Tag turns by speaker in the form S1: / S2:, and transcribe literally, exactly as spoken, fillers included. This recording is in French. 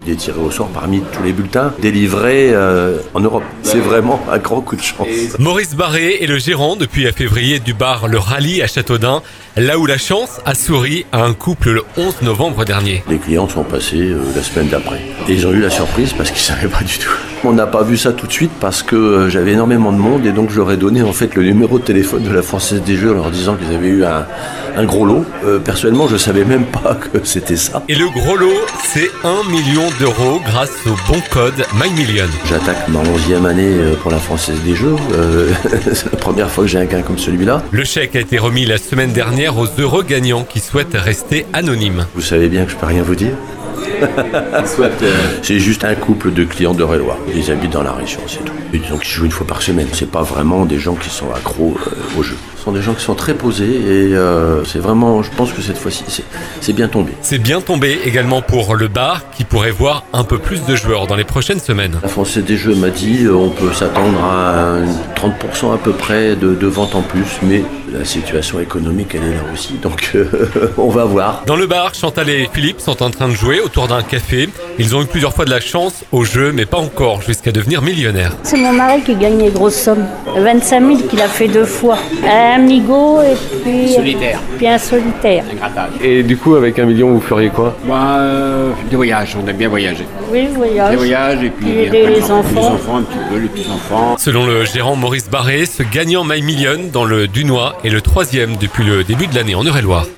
S1: Il est tiré au sort parmi tous les bulletins délivrés euh, en Europe. C'est vraiment un grand coup de chance.
S2: Maurice Barré est le gérant depuis février du bar Le Rallye à Châteaudun, là où la chance a souri à un couple le onze novembre dernier.
S1: Les clients sont passés euh, la semaine d'après. Et ils ont eu la surprise parce qu'ils ne savaient pas du tout. On n'a pas vu ça tout de suite parce que euh, j'avais énormément de monde et donc je leur ai donné en fait le numéro de téléphone de la Française des Jeux en leur disant qu'ils avaient eu un, un gros lot. Euh, personnellement, je ne savais même pas que c'était ça.
S2: Et le gros lot, c'est un million d'euros grâce au bon code MyMillion.
S1: J'attaque ma onzième année pour la Française des Jeux. Euh, c'est la première fois que j'ai un gain comme celui-là.
S2: Le chèque a été remis la semaine dernière aux heureux gagnants qui souhaitent rester anonymes.
S1: Vous savez bien que je peux rien vous dire. C'est juste un couple de clients d'Eure-et-Loir. Ils habitent dans la région, c'est tout. Et disons qu'ils jouent une fois par semaine. C'est pas vraiment des gens qui sont accros euh, au jeu. Ce sont des gens qui sont très posés et euh, c'est vraiment, je pense que cette fois-ci, c'est, c'est bien tombé.
S2: C'est bien tombé également pour le bar qui pourrait voir un peu plus de joueurs dans les prochaines semaines.
S1: La Française des Jeux m'a dit euh, on peut s'attendre à trente pour cent à peu près de, de ventes en plus, mais la situation économique elle est là aussi, donc euh, on va voir.
S2: Dans le bar, Chantal et Philippe sont en train de jouer autour d'un café. Ils ont eu plusieurs fois de la chance au jeu, mais pas encore jusqu'à devenir millionnaires.
S3: C'est mon mari qui gagne les grosses sommes. vingt-cinq mille qu'il a fait deux fois. Un migo et puis,
S4: solitaire.
S3: puis un solitaire.
S4: Un grattage.
S5: Et du coup, avec un million, vous feriez quoi?
S4: Bah, euh, des voyages, on aime bien voyager.
S3: Oui, voyage.
S4: Des voyages et puis
S3: Et aider
S4: après,
S3: les
S4: les
S3: enfants.
S4: Les enfants, un petit peu, les petits-enfants.
S2: Selon le gérant Maurice Barré, ce gagnant MyMillion dans le Dunois est le troisième depuis le début de l'année en Eure-et-Loir.